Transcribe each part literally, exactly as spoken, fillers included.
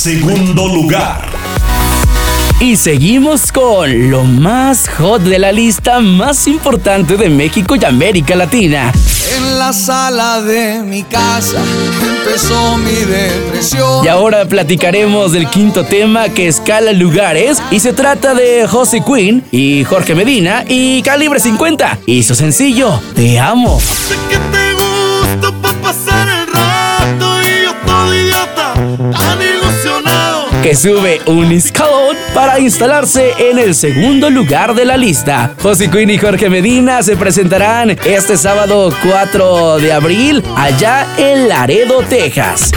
segundo lugar. Y seguimos con lo más hot de la lista más importante de México y América Latina. En la sala de mi casa empezó mi depresión. Y ahora platicaremos del quinto tema que escala lugares y se trata de José Quinn y Jorge Medina y Calibre cincuenta y su sencillo Te Amo. Sé que te gusto pa' pasar el rato y yo todo idiota, tan ilusionado. Que sube un escalón para instalarse en el segundo lugar de la lista. José Quinn y Jorge Medina se presentarán este sábado cuatro de abril allá en Laredo, Texas.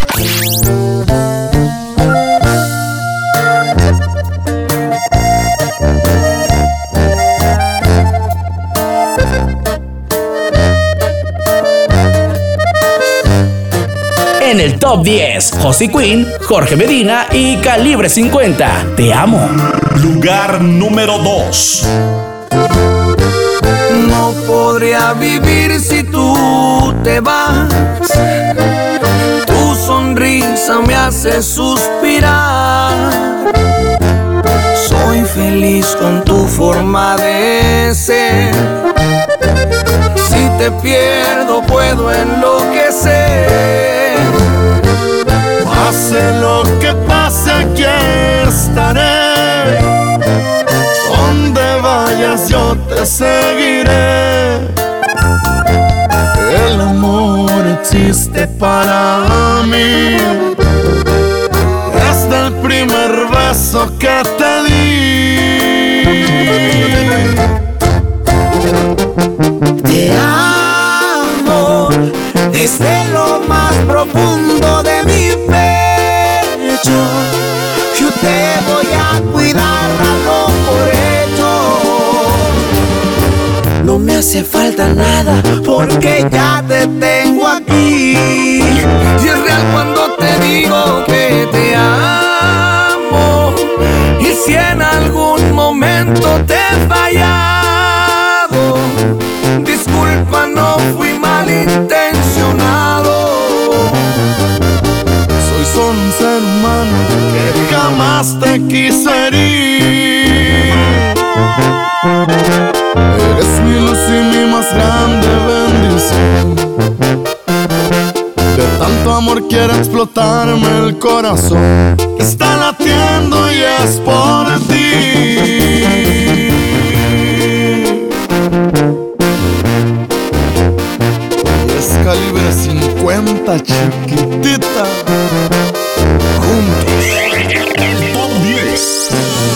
En el top diez, José Quinn, Jorge Medina y Calibre cincuenta. Te Amo. Lugar número dos. No podría vivir si tú te vas. Tu sonrisa me hace suspirar. Soy feliz con tu forma de ser. Si te pierdo puedo enloquecer. Pase lo que pase, aquí estaré. Donde vayas yo te seguiré. El amor existe para mí. Desde el primer beso que te di. Te amo desde lo más profundo de mi pecho. Yo te voy a cuidar dalo por hecho. No me hace falta nada porque ya te tengo aquí. Y es real cuando te digo que te amo. Y si en algún momento te he fallado, disculpa, no fui malintencionado. Soy solo un ser humano que jamás te quiso herir. Eres mi luz y mi más grande bendición. De tanto amor quiero explotarme el corazón. Está latiendo y es por ti. Es Calibre cincuenta, chiquitita. Juntos. El top diez.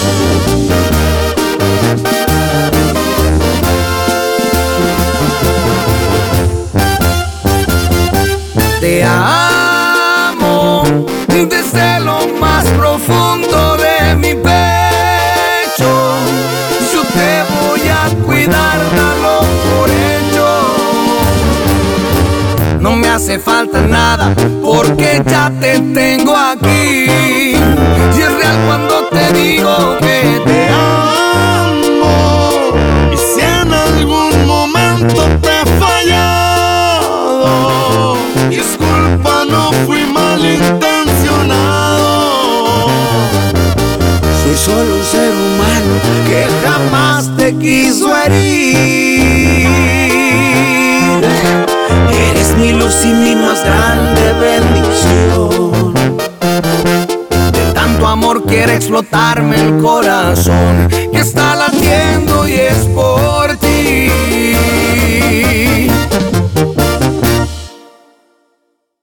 Te amo desde lo más profundo de mi pecho. Yo te voy a cuidar, dalo por hecho. No me hace falta nada porque ya te tengo aquí. Y es real cuando te digo que te amo. Y si en algún momento te he fallado, disculpa, no fui malintencionado. Soy solo un ser humano que jamás te quiso herir. Eres mi luz y mi más grande bendición. De tanto amor quiere explotarme el corazón que está latiendo